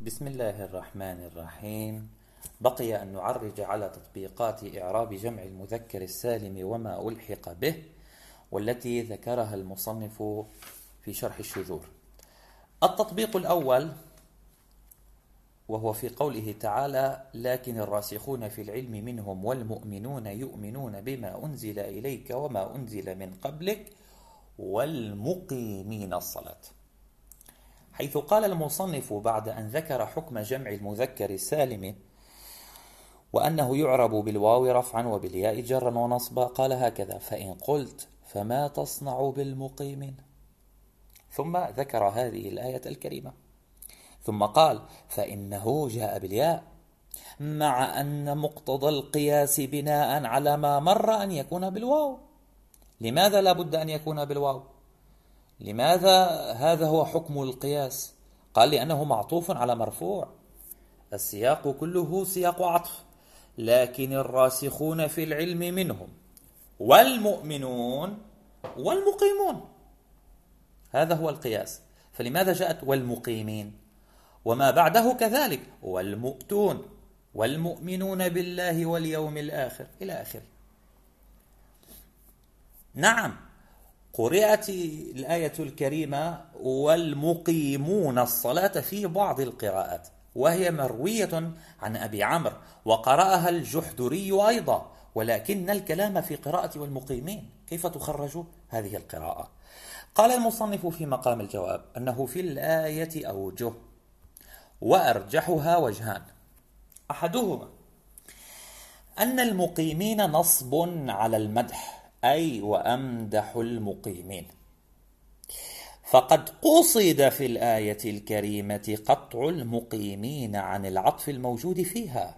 بسم الله الرحمن الرحيم. بقي أن نعرج على تطبيقات إعراب جمع المذكر السالم وما ألحق به، والتي ذكرها المصنف في شرح الشذور. التطبيق الأول وهو في قوله تعالى: لكن الراسخون في العلم منهم والمؤمنون يؤمنون بما أنزل إليك وما أنزل من قبلك والمقيمين الصلاة، حيث قال المصنف بعد أن ذكر حكم جمع المذكر السالم وأنه يعرب بالواو رفعا وبالياء جرا ونصبا، قال هكذا: فإن قلت فما تصنع بالمقيمين، ثم ذكر هذه الآية الكريمة، ثم قال: فإنه جاء بالياء، مع أن مقتضى القياس بناء على ما مر أن يكون بالواو. لماذا لا بد أن يكون بالواو؟ لماذا هذا هو حكم القياس؟ قال: لأنه معطوف على مرفوع، السياق كله سياق عطف. لكن الراسخون في العلم منهم والمؤمنون والمقيمون، هذا هو القياس. فلماذا جاءت والمقيمين؟ وما بعده كذلك: والمؤتون والمؤمنون بالله واليوم الآخر إلى آخره. نعم، قرأت الآية الكريمة والمقيمون الصلاة في بعض القراءات، وهي مروية عن أبي عمرو، وقرأها الجحدري أيضا، ولكن الكلام في قراءة والمقيمين. كيف تخرج هذه القراءة؟ قال المصنف في مقام الجواب أنه في الآية أوجه، وأرجحها وجهان. أحدهما أن المقيمين نصب على المدح، أي وأمدح المقيمين، فقد قصد في الآية الكريمة قطع المقيمين عن العطف الموجود فيها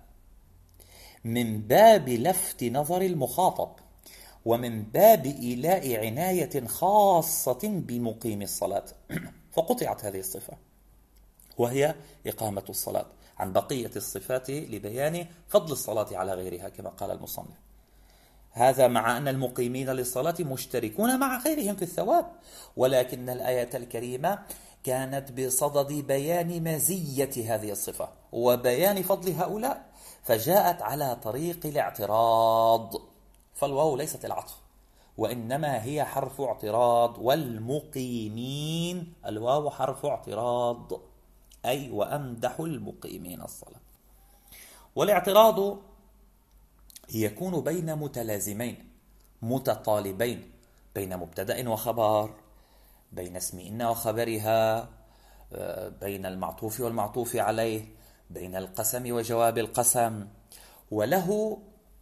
من باب لفت نظر المخاطب، ومن باب إيلاء عناية خاصة بمقيم الصلاة فقطعت هذه الصفة، وهي إقامة الصلاة، عن بقية الصفات لبيان فضل الصلاة على غيرها كما قال المصنف. هذا مع أن المقيمين للصلاة مشتركون مع غيرهم في الثواب، ولكن الآية الكريمة كانت بصدد بيان مزية هذه الصفة وبيان فضل هؤلاء، فجاءت على طريق الاعتراض، فالواو ليست العطف وإنما هي حرف اعتراض. والمقيمين الواو حرف اعتراض، أي وأمدح المقيمين الصلاة. والاعتراض يكون بين متلازمين متطالبين، بين مبتدأ وخبر، بين اسم إن وخبرها، بين المعطوف والمعطوف عليه، بين القسم وجواب القسم، وله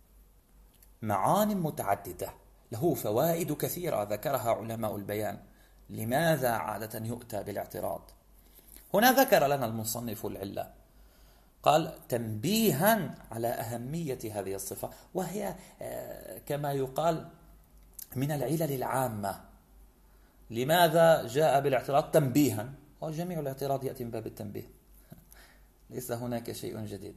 معان متعددة، له فوائد كثيرة ذكرها علماء البيان. لماذا عادة يؤتى بالاعتراض؟ هنا ذكر لنا المصنف العلة، قال: تنبيها على أهمية هذه الصفة، وهي كما يقال من العلل العامة. لماذا جاء بالاعتراض؟ تنبيها، وجميع الاعتراض يأتي من باب التنبيه، ليس هناك شيء جديد.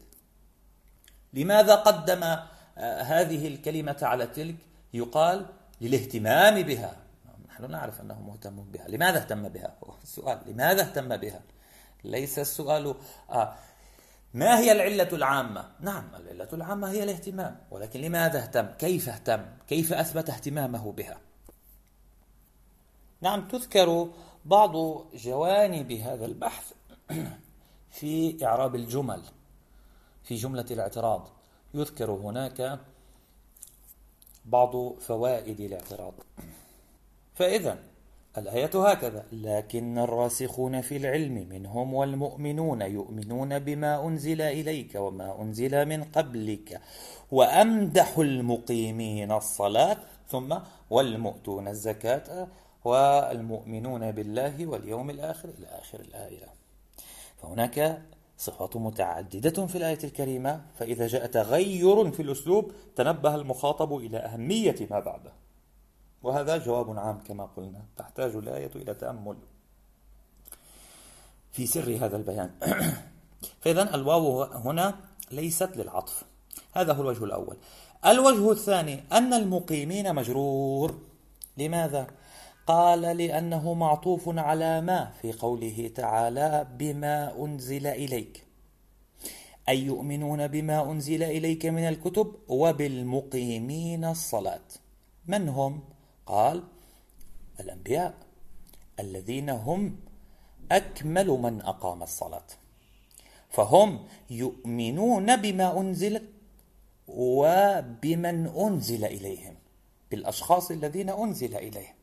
لماذا قدم هذه الكلمة على تلك؟ يقال للاهتمام بها، نحن نعرف أنه مهتم بها. لماذا اهتم بها؟ السؤال لماذا اهتم بها، ليس السؤال ما هي العلة العامة. نعم، العلة العامة هي الاهتمام، ولكن لماذا اهتم؟ كيف اهتم؟ كيف أثبت اهتمامه بها؟ نعم، تذكر بعض جوانب هذا البحث في إعراب الجمل. في جملة الاعتراض يذكر هناك بعض فوائد الاعتراض. فإذا الآية هكذا: لكن الراسخون في العلم منهم والمؤمنون يؤمنون بما أنزل إليك وما أنزل من قبلك وأمدح المقيمين الصلاة، ثم والمؤتون الزكاة والمؤمنون بالله واليوم الآخر إلى آخر الآية. فهناك صفات متعددة في الآية الكريمة، فإذا جاء تغير في الأسلوب تنبه المخاطب إلى أهمية ما بعده، وهذا جواب عام كما قلنا، تحتاج الآية إلى تأمل في سر هذا البيان. فإذا الواو هنا ليست للعطف، هذا هو الوجه الأول. الوجه الثاني أن المقيمين مجرور. لماذا؟ قال لأنه معطوف على ما في قوله تعالى بما أنزل إليك، أي يؤمنون بما أنزل إليك من الكتب وبالمقيمين الصلاة. من هم؟ قال الأنبياء الذين هم أكمل من أقام الصلاة، فهم يؤمنون بما أنزل وبمن أنزل إليهم، بالأشخاص الذين أنزل إليهم.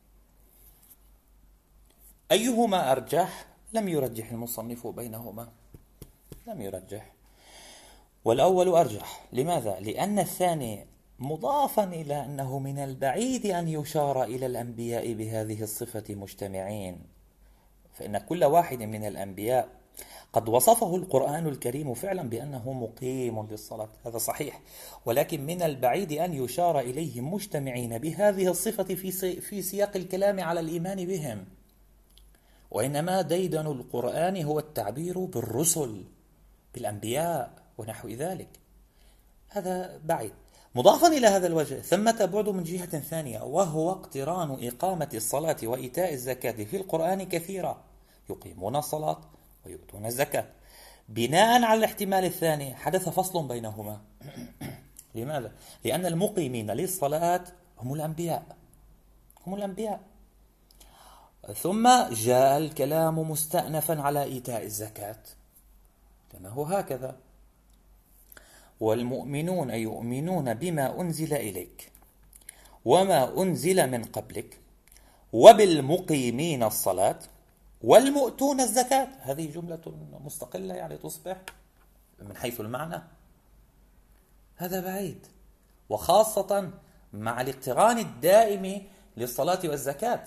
أيهما أرجح؟ لم يرجح المصنف بينهما، لم يرجح، والأول أرجح. لماذا؟ لأن الثاني مضافا إلى أنه من البعيد أن يشار إلى الأنبياء بهذه الصفة مجتمعين، فإن كل واحد من الأنبياء قد وصفه القرآن الكريم فعلا بأنه مقيم للصلاة، هذا صحيح، ولكن من البعيد أن يشار إليهم مجتمعين بهذه الصفة في سياق الكلام على الإيمان بهم، وإنما ديدن القرآن هو التعبير بالرسل، بالأنبياء ونحو ذلك. هذا بعيد. مضافا إلى هذا الوجه ثمة بعد من جهة ثانية، وهو اقتران إقامة الصلاة وإيتاء الزكاة في القرآن كثيرا، يقيمون الصلاة ويؤتون الزكاة. بناء على الاحتمال الثاني حدث فصل بينهما. لماذا؟ لأن المقيمين للصلاة هم الأنبياء، هم الأنبياء. ثم جاء الكلام مستأنفا على إيتاء الزكاة، لأنه هكذا: والمؤمنون يؤمنون بما أنزل إليك وما أنزل من قبلك وبالمقيمين الصلاة والمؤتون الزكاة. هذه جملة مستقلة، يعني تصبح من حيث المعنى هذا بعيد، وخاصة مع الاقتران الدائم للصلاة والزكاة،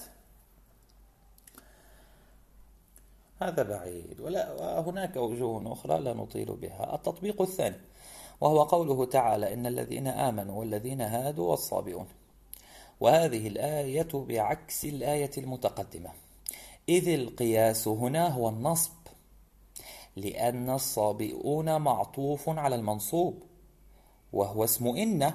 هذا بعيد. وهناك وجوه أخرى لا نطيل بها. التطبيق الثاني وهو قوله تعالى: إن الذين آمنوا والذين هادوا والصابئون. وهذه الآية بعكس الآية المتقدمة، إذ القياس هنا هو النصب، لأن الصابئون معطوف على المنصوب وهو اسم إن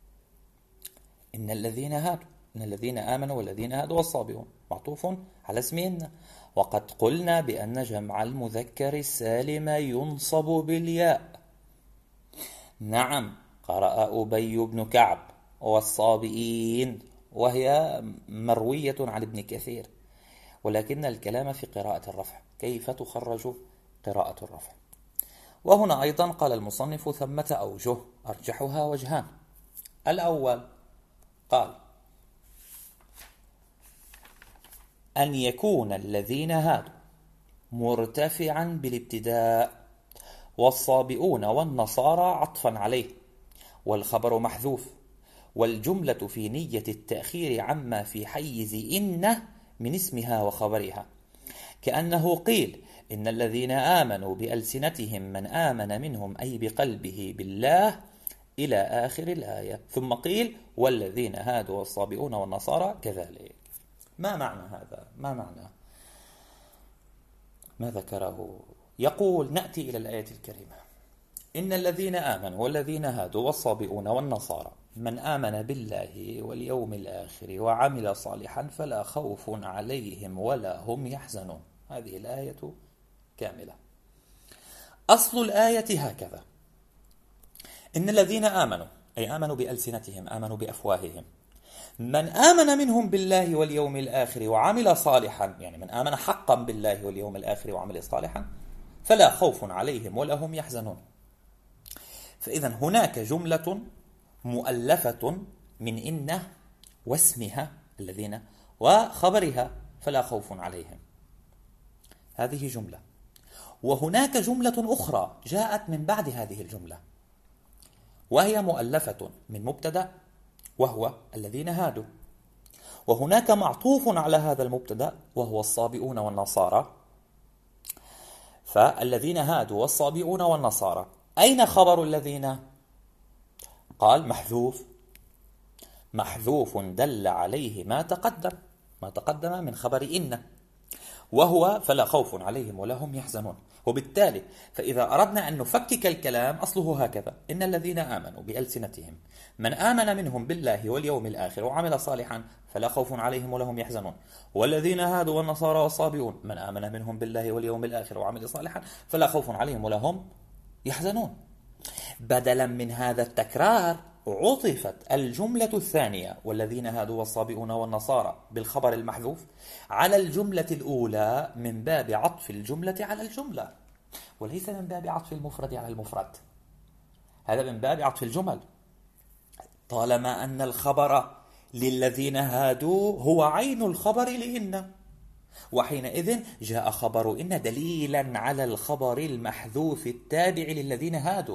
الذين هادوا، إن الذين آمنوا والذين هادوا والصابئون معطوف على اسم إن. وقد قلنا بأن جمع المذكر السالم ينصب بالياء. نعم، قرأ أبي بن كعب والصابئين، وهي مروية عن ابن كثير، ولكن الكلام في قراءة الرفع، كيف تخرج قراءة الرفع. وهنا أيضا قال المصنف: ثمة أوجه أرجحها وجهان. الأول قال: أن يكون الذين هادوا مرتفعا بالابتداء، والصابئون والنصارى عطفا عليه، والخبر محذوف، والجملة في نية التأخير عما في حيز إن من اسمها وخبرها، كأنه قيل: إن الذين آمنوا بألسنتهم من آمن منهم أي بقلبه بالله إلى آخر الآية، ثم قيل: والذين هادوا والصابئون والنصارى كذلك. ما معنى هذا؟ ما معنى ما ذكره؟ يقول: نأتي إلى الآية الكريمة: إن الذين آمنوا والذين هادوا والصابئون والنصارى من آمن بالله واليوم الآخر وعمل صالحا فلا خوف عليهم ولا هم يحزنون. هذه الآية كاملة. أصل الآية هكذا: إن الذين آمنوا، أي آمنوا بألسنتهم، آمنوا بأفواههم، من آمن منهم بالله واليوم الآخر وعمل صالحا، يعني من آمن حقا بالله واليوم الآخر وعمل صالحا، فلا خوف عليهم ولا هم يحزنون. فإذا هناك جملة مؤلفة من إن واسمها الذين وخبرها فلا خوف عليهم، هذه جملة. وهناك جملة أخرى جاءت من بعد هذه الجملة، وهي مؤلفة من مبتدأ وهو الذين هادوا، وهناك معطوف على هذا المبتدأ وهو الصابئون والنصارى. فالذين هادوا والصابئون والنصارى، أين خبر الذين؟ قال: محذوف، محذوف دل عليه ما تقدم من خبر إن. وهو فلا خوف عليهم ولا هم يحزنون. وبالتالي فإذا أردنا أن نفكك الكلام أصله هكذا: إن الذين آمنوا بألسنتهم من آمن منهم بالله واليوم الآخر وعمل صالحا فلا خوف عليهم ولا هم يحزنون، والذين هادوا والنصارى والصابئون من آمن منهم بالله واليوم الآخر وعمل صالحا فلا خوف عليهم ولا هم يحزنون. بدلا من هذا التكرار عطفت الجملة الثانية والذين هادوا والصابئون والنصارى بالخبر المحذوف على الجملة الأولى من باب عطف الجملة على الجملة، وليس من باب عطف المفرد على المفرد. هذا من باب عطف الجمل. طالما أن الخبر للذين هادوا هو عين الخبر لإن، وحينئذ جاء خبر إن دليلا على الخبر المحذوف التابع للذين هادوا.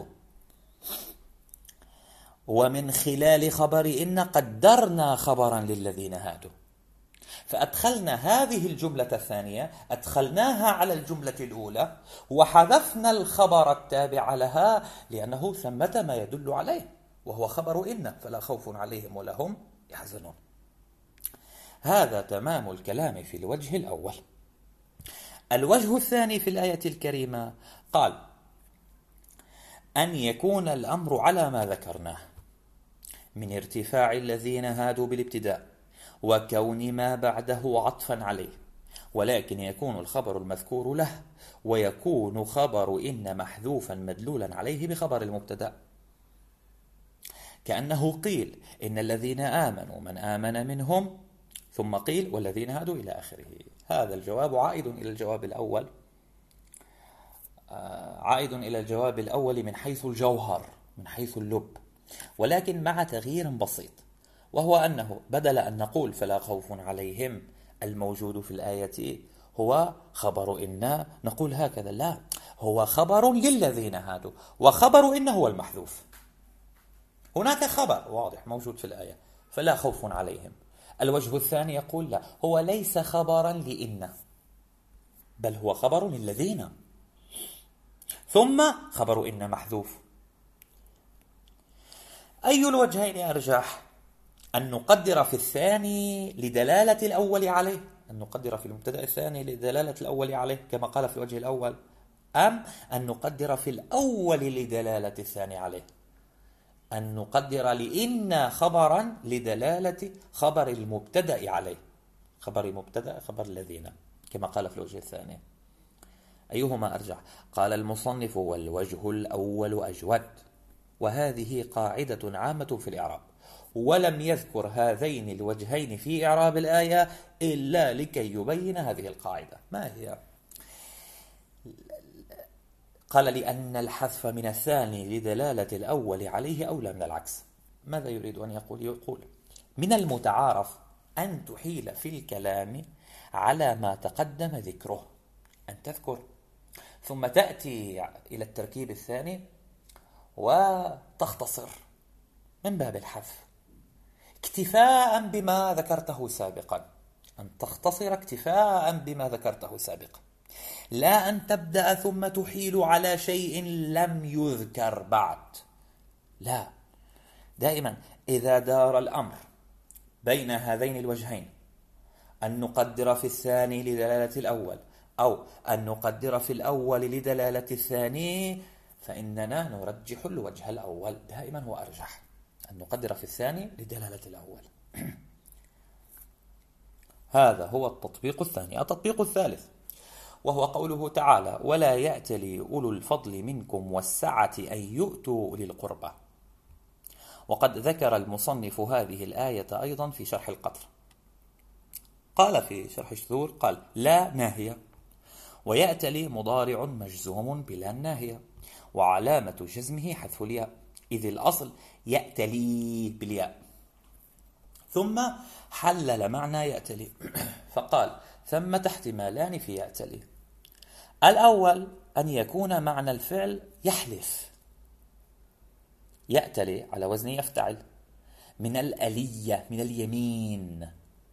ومن خلال خبر إن قدرنا خبرا للذين هادوا، فأدخلنا هذه الجملة الثانية أدخلناها على الجملة الأولى وحذفنا الخبر التابع لها لأنه ثمة ما يدل عليه وهو خبر إن فلا خوف عليهم ولا هم يحزنون. هذا تمام الكلام في الوجه الأول. الوجه الثاني في الآية الكريمة قال أن يكون الأمر على ما ذكرناه من ارتفاع الذين هادوا بالابتداء وكون ما بعده عطفا عليه، ولكن يكون الخبر المذكور له ويكون خبر إن محذوفا مدلولا عليه بخبر المبتدأ، كأنه قيل إن الذين آمنوا من آمن منهم ثم قيل والذين هادوا إلى آخره. هذا الجواب عائد إلى الجواب الأول، عائد إلى الجواب الأول من حيث الجوهر من حيث اللب، ولكن مع تغيير بسيط، وهو أنه بدل أن نقول فلا خوف عليهم الموجود في الآية هو خبر إن نقول هكذا، لا، هو خبر للذين هادوا وخبر إن هو المحذوف. هناك خبر واضح موجود في الآية فلا خوف عليهم. الوجه الثاني يقول لا، هو ليس خبرا لإن بل هو خبر للذين، ثم خبر إن محذوف. أي الوجهين أرجح؟ أن نقدر في الثاني لدلالة الأول عليه، أن نقدر في المبتدأ الثاني لدلالة الأول عليه كما قال في الوجه الأول، أم أن نقدر في الأول لدلالة الثاني عليه، أن نقدر لإن خبرا لدلالة خبر المبتدأ عليه، خبر المبتدأ خبر الذين كما قال في الوجه الثاني. أيهما أرجح؟ قال المصنف والوجه الأول أجود، وهذه قاعدة عامة في الإعراب، ولم يذكر هذين الوجهين في إعراب الآية إلا لكي يبين هذه القاعدة. ما هي؟ قال لأن الحذف من الثاني لدلالة الأول عليه أولى من العكس. ماذا يريد أن يقول؟ يقول من المتعارف أن تحيل في الكلام على ما تقدم ذكره، أن تذكر ثم تأتي إلى التركيب الثاني وتختصر من باب الحذف اكتفاء بما ذكرته سابقا، أن تختصر اكتفاء بما ذكرته سابقا، لا أن تبدأ ثم تحيل على شيء لم يذكر بعد. لا، دائما إذا دار الأمر بين هذين الوجهين أن نقدر في الثاني لدلالة الأول أو أن نقدر في الأول لدلالة الثاني، فإننا نرجح الوجه الأول، دائما هو أرجح أن نقدر في الثاني لدلالة الأول. هذا هو التطبيق الثاني. التطبيق الثالث وهو قوله تعالى ولا يأتلي أولو الفضل منكم والسعة أن يؤتوا أولي القربى. وقد ذكر المصنف هذه الآية أيضا في شرح القطر، قال في شرح الشذور قال لا ناهية، ويأتلي مضارع مجزوم بلا ناهية، وعلامة جزمه حذف الياء، إذ الأصل يأتلي بالياء، ثم حلل معنى يأتلي فقال ثمة احتمالان في يأتلي. الأول أن يكون معنى الفعل يحلف، يأتلي على وزن يفتعل، من الألية من اليمين.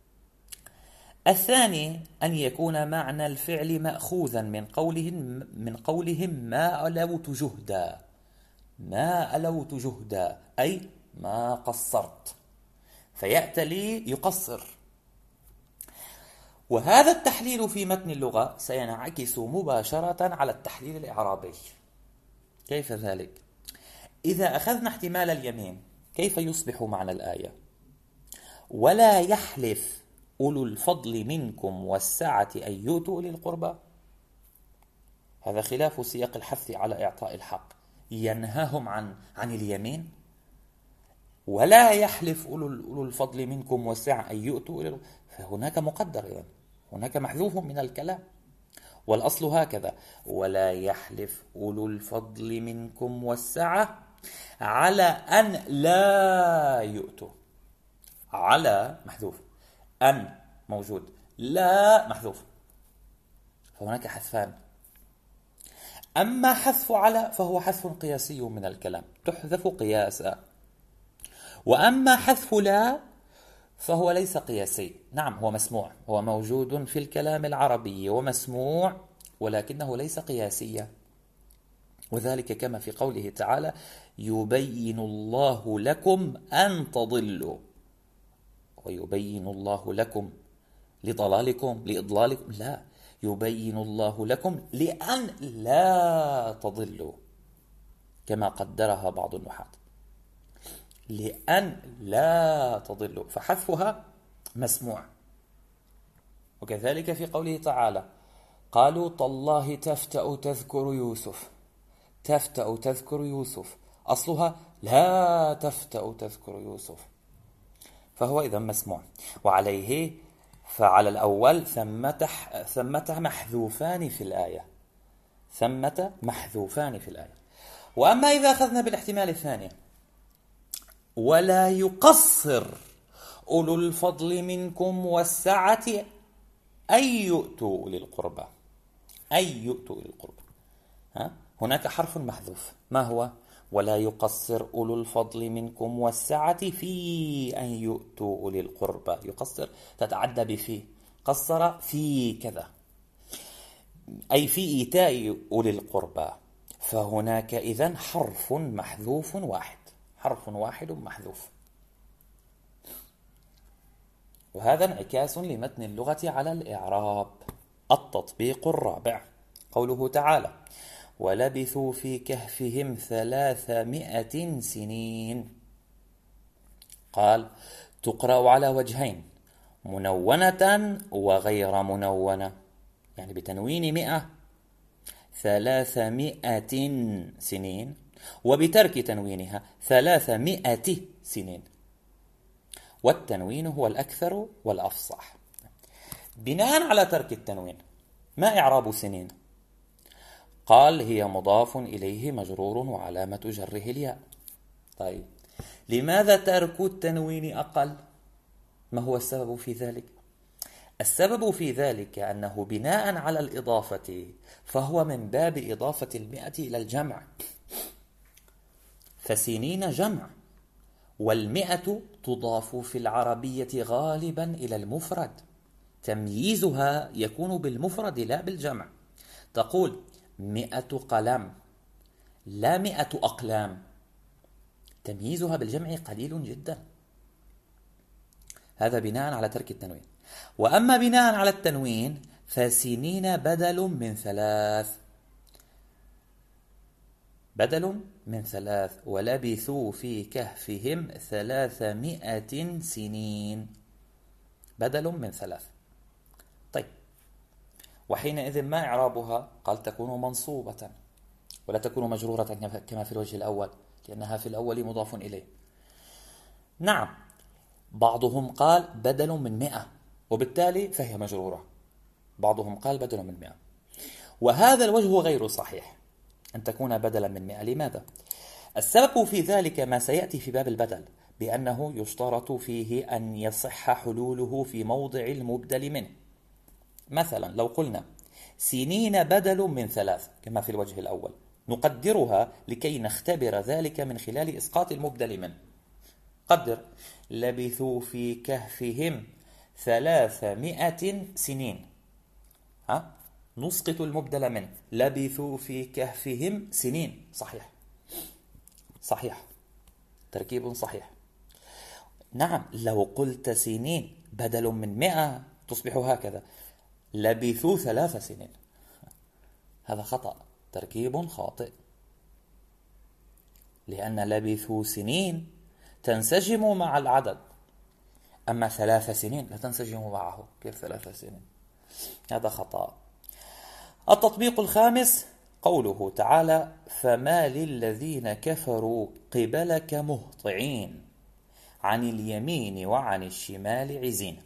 الثاني أن يكون معنى الفعل مأخوذا من قولهم ما ألوت جهدا، ما ألوت جهدا أي ما قصرت، فيأتلي يقصر. وهذا التحليل في متن اللغة سينعكس مباشرة على التحليل الإعرابي. كيف ذلك؟ إذا أخذنا احتمال اليمين كيف يصبح معنى الآية؟ ولا يحلف أولو الفضل منكم والسعة أن يؤتوا أولي القربى. هذا خلاف سياق الحث على إعطاء الحق، ينهاهم عن اليمين. ولا يحلف أولو الفضل منكم والسعة أن يؤتوا، فهناك مقدر، إذن هناك محذوف من الكلام، والأصل هكذا: ولا يحلف أولو الفضل منكم والسعة على أن لا يؤتوا. على محذوف، أن موجود، لا محذوف، فهناك حذفان. أما حذف على فهو حذف قياسي من الكلام، تحذف قياسا. وأما حذف لا فهو ليس قياسي. نعم هو مسموع، هو موجود في الكلام العربي ومسموع، ولكنه ليس قياسيا. وذلك كما في قوله تعالى: يبين الله لكم أن تضلوا. ويبين الله لكم لضلالكم لإضلالكم؟ لا، يبين الله لكم لأن لا تضلوا، كما قدرها بعض النحاة، لأن لا تضلوا، فحذفها مسموع. وكذلك في قوله تعالى: قالوا تالله تفتأ تذكر يوسف. تفتأ تذكر يوسف أصلها لا تفتأ تذكر يوسف، فهو إذا مسموع. وعليه فعلى الأول ثمة محذوفان في الآية، ثمة محذوفان في الآية. وأما إذا أخذنا بالاحتمال الثاني: ولا يقصر أولو الفضل منكم والسعة أن يؤتوا أولي القربى. أن يؤتوا أولي القربى، هناك حرف محذوف، ما هو؟ ولا يقصر أولو الفضل منكم والسعة في أن يؤتوا أولي القربى. يقصر تتعدى بفي، قصر في كذا، أي في إيتاء أولي القربى. فهناك إذن حرف محذوف واحد، حرف واحد محذوف. وهذا انعكاس لمتن اللغة على الإعراب. التطبيق الرابع قوله تعالى: ولبثوا في كهفهم 300 سنين. قال: تقرأ على وجهين: منونة وغير منونة، يعني بتنوين 100 300 سنين، وبترك تنوينها 300 سنين. والتنوين هو الأكثر والأفصح. بناء على ترك التنوين ما إعراب سنين؟ قال: هي مضاف إليه مجرور وعلامة جره الياء. طيب، لماذا ترك التنوين أقل؟ ما هو السبب في ذلك؟ السبب في ذلك أنه بناء على الإضافة فهو من باب إضافة 100 إلى الجمع، فسنين جمع، 100 تضاف في العربية غالبا إلى المفرد، تمييزها يكون بالمفرد لا بالجمع. تقول 100 قلم، لا 100 أقلام، تمييزها بالجمع قليل جدا. هذا بناء على ترك التنوين. وأما بناء على التنوين فسنين بدل من 3، بدل من 3. ولبثوا في كهفهم 300 سنين، بدل من 3. طيب، وحينئذ ما إعرابها؟ قال: تكون منصوبة ولا تكون مجرورة كما في الوجه الأول، لأنها في الأول مضاف إليه. نعم، بعضهم قال بدل من 100 وبالتالي فهي مجرورة، بعضهم قال بدل من 100. وهذا الوجه غير صحيح أن تكون بدلا من 100. لماذا؟ السبب في ذلك ما سيأتي في باب البدل، بأنه يشترط فيه أن يصح حلوله في موضع المبدل منه. مثلا لو قلنا سنين بدل من 3 كما في الوجه الأول، نقدرها لكي نختبر ذلك من خلال إسقاط المبدل منه. قدر: لبثوا في كهفهم 300 سنين، نسقط المبدل منه، لبثوا في كهفهم سنين. صحيح، صحيح، تركيب صحيح. نعم، لو قلت سنين بدل من 100 تصبح هكذا: لبثوا 3 سنين. هذا خطأ، تركيب خاطئ، لأن لبثوا سنين تنسجم مع العدد، أما 3 سنين لا تنسجم معه. كيف 3 سنين؟ هذا خطأ. التطبيق الخامس قوله تعالى: فما للذين كفروا قبلك مهطعين عن اليمين وعن الشمال عزين.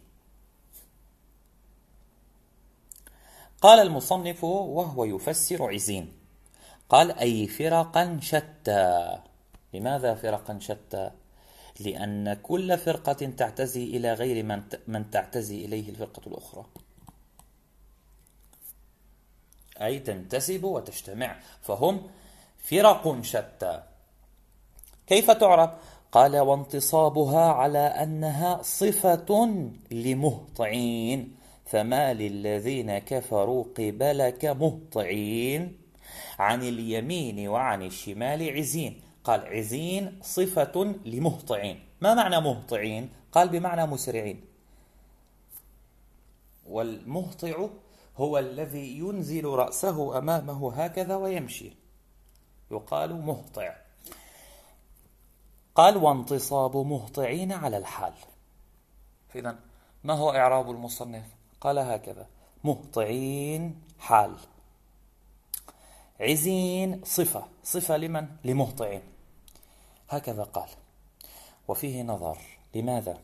قال المصنف وهو يفسر عزين، قال: أي فرقا شتى. لماذا فرقا شتى؟ لأن كل فرقة تعتزي إلى غير من تعتزي إليه الفرقة الأخرى، أي تنتسب وتجتمع، فهم فرق شتى. كيف تعرف؟ قال: وانتصابها على أنها صفة لمهطعين، فما للذين كفروا قبلك مهطعين عن اليمين وعن الشمال عزين. قال: عزين صفة لمهطعين. ما معنى مهطعين؟ قال: بمعنى مسرعين. والمهطع هو الذي ينزل رأسه أمامه هكذا ويمشي، يقال مهطع. قال: وانتصاب مهطعين على الحال. إذن ما هو إعراب المصنف؟ قال هكذا: مهطعين حال، عزين صفة لمن؟ لمهطعين. هكذا قال. وفيه نظر. لماذا؟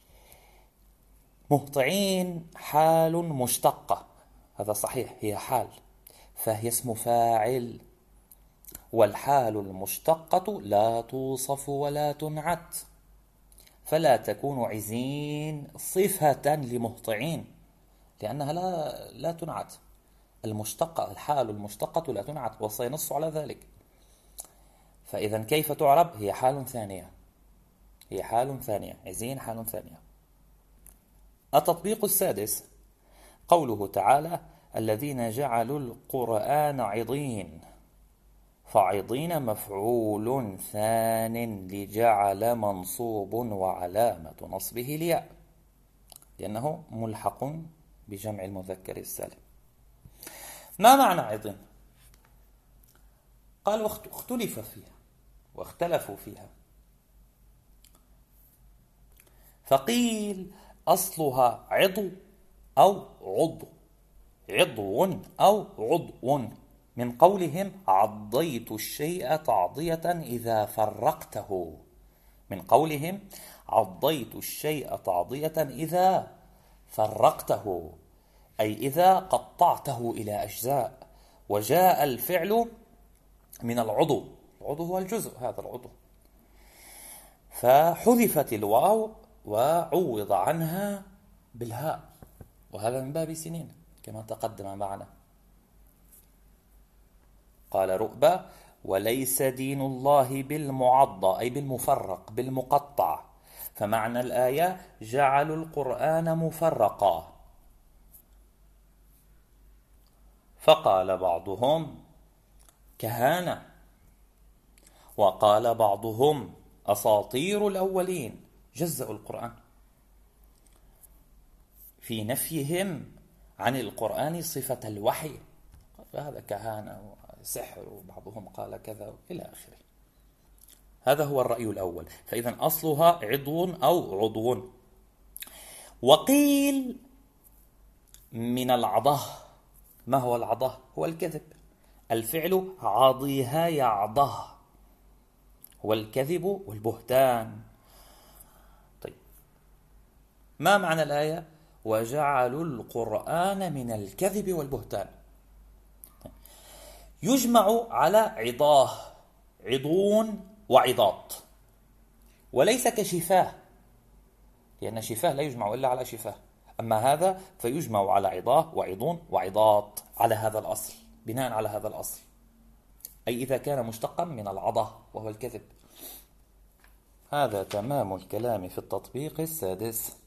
مهطعين حال مشتقة، هذا صحيح، هي حال، فهي اسم فاعل، والحال المشتقة لا توصف ولا تنعت، فلا تكون عزين صفة لمهطعين، لأنها لا تنعت. المشتقة، الحال المشتقة لا تنعت، وسينص على ذلك. فإذا كيف تعرب؟ هي حال ثانية، هي حال ثانية، عزين حال ثانية. التطبيق السادس قوله تعالى: الذين جعلوا القرآن عضين، فعضين مفعول ثان لجعل منصوب وعلامة نصبه الياء، لأنه ملحق بجمع المذكر السالم. ما معنى عضين؟ قال: اختلف فيها واختلفوا فيها، فقيل أصلها عضو أو عضو، عضو أو عضو، من قولهم عضيت الشيء تعضية إذا فرقته، من قولهم عضيت الشيء تعضية إذا فرقته، أي إذا قطعته إلى أجزاء. وجاء الفعل من العضو، العضو هو الجزء، هذا العضو، فحذفت الواو وعوض عنها بالهاء، وهذا من باب سنين كما تقدم معنا. قال رؤبة: وليس دين الله بالمعضى، أي بالمفرق، بالمقطع، فمعنى الآية جعلوا القرآن مفرقا. فقال بعضهم كهانة، وقال بعضهم أساطير الأولين، جزأوا القرآن في نفيهم عن القرآن صفة الوحي، هذا كهانة وسحر، وبعضهم قال كذا إلى آخره. هذا هو الرأي الأول. فإذا أصلها عضو أو عضو. وقيل من العضه. ما هو العضه؟ هو الكذب. الفعل عضيها يعضه، هو الكذب والبهتان. طيب، ما معنى الآية؟ وجعلوا القرآن من الكذب والبهتان. يجمع على عضاه، عضون وعضاط، وليس كشفاه، لأن شفاه لا يجمع إلا على شفاه، أما هذا فيجمع على عضاه وعضون وعضاط على هذا الأصل، بناء على هذا الأصل، أي إذا كان مشتقا من العضه وهو الكذب. هذا تمام الكلام في التطبيق السادس.